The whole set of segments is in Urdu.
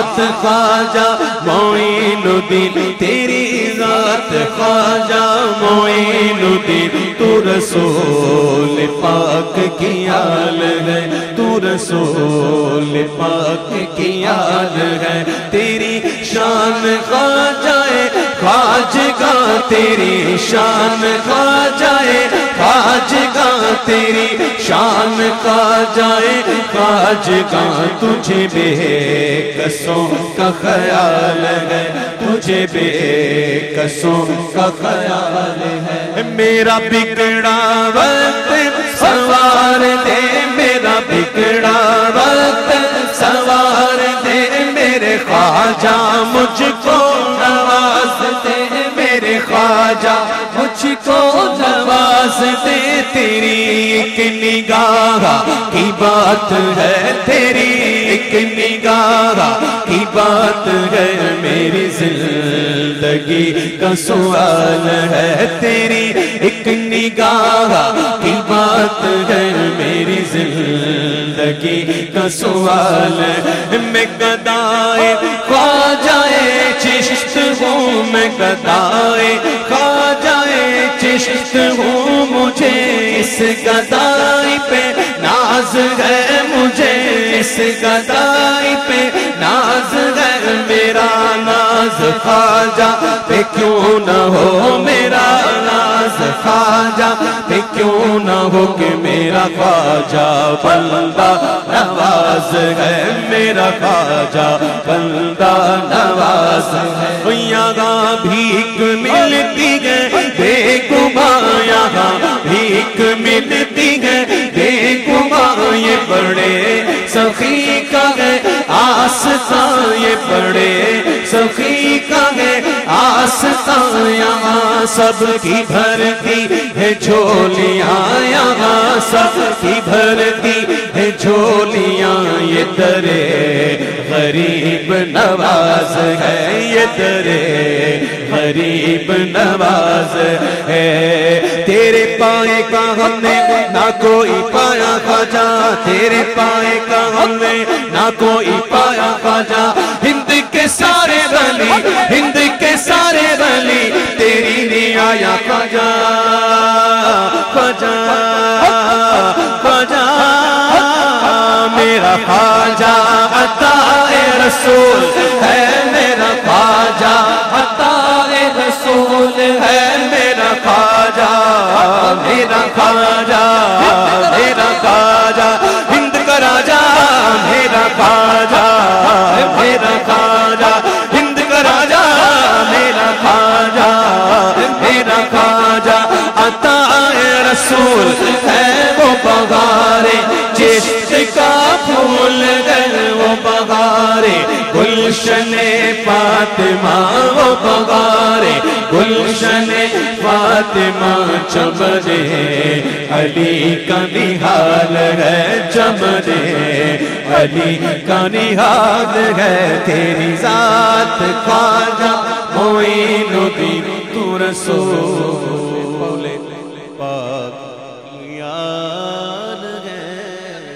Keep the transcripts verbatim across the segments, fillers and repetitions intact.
ذات خواجہ معین الدین تیری ذات خواجہ معین الدین تو رسول پاک کی آل ہے تو رسول پاک کی آل ہے تیری شان خواجہ خواجگاہ تیری شان خواجہ خواجگاہ تیری شان خواجہ خواجگاہ تجھے بے کسوں کا خیال ہے تجھے بے کسوں کا خیال ہے میرا بگڑا وقت سوار دے میرا بگڑا وقت سوار دے میرے خواجہ مجھ کو نواز دے میرے خواجہ مجھ کو نواز دے تیری ایک نگاہ کی بات ہے تیری ایک نگاہ کی بات ہے میری زندگی کا سوال ہے تیری ایک نگاہ کی بات ہے میری زندگی کا سوال ہے میں گدائے خواجہ چشت ہوں میں گدائے خواجہ چشت ہوں مجھے اس گدائی پہ ناز ہے مجھے اس گدائی پہ ناز ہے میرا ناز خواجہ پہ کیوں نہ ہو میرا ناز خواجہ پہ کیوں نہ ہو کہ میرا خواجہ بندہ نواز ہے میرا خواجہ بندہ نواز ہے یہاں بھیک ملتی ہے دیکھو یہاں بھیک ملتی ہے دیکھو یہ بڑے سخی کا ہے آستاں یہ بڑے سخی کا ہے آستاں یہاں سب کی بھرتی ہے جھولیاں یہاں سب کی بھرتی ہے جھولیاں یہ درے غریب نواز ہے یہ درے غریب نواز ہے تیرے پائے کا ہم نے نہ کوئی پایا خواجہ تیرے پائے کا ہم نے نہ کوئی پایا خواجہ ہند کے سارے ولی ہند کے سارے ولی تیری نہیں آیا خواجہ خواجہ خواجہ میرا خواجہ عطا رسول ہے میرا خواجہ عطا رسول ہے میرا خواجہ میرا خواجہ میرا خواجہ ہند کا راجہ میرا خواجہ میرا خواجہ ہند کا راجہ میرا خواجہ میرا خواجہ عطا رسول ہے وہ بہارے چشت کا پھول ہے وہ بہارے گلشن فاطمہ وہ بہارے گلشن فاطمہ چمنے علی کا نہال ہے چمنے علی کا نہال ہے تیری ذات خواجہ معین الدین تو رسول پاک یاد ہے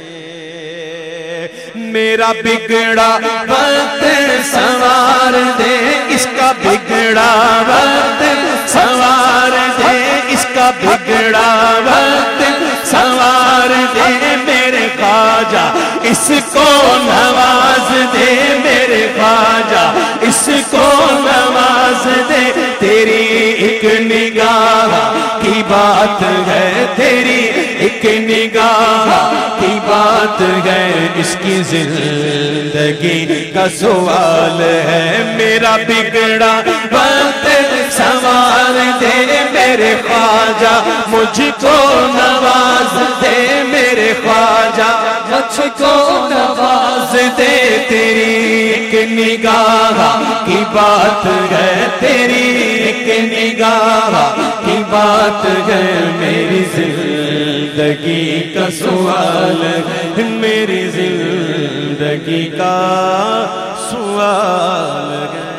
میرا بگڑا وقت سوار دے اس کا بگڑا وقت سوار دے اس کا بگڑا وقت سوار دے میرے خواجہ اس کو نواز دے میرے خواجہ اس کو نواز دے تیری ایک نگاہ کی بات ہے تیری ایک نگاہ کی بات ہے اس کی زندگی کا سوال ہے میرا بگڑا وقت سوار دے میرے خواجہ مجھ کو نواز دے میرے خواجہ مجھ کو نواز دے تیری ایک نگاہ کی بات ہے تیری ایک نگاہ کی بات ہے میری زندگی کا سوال ہے میری زندگی کا سوال ہے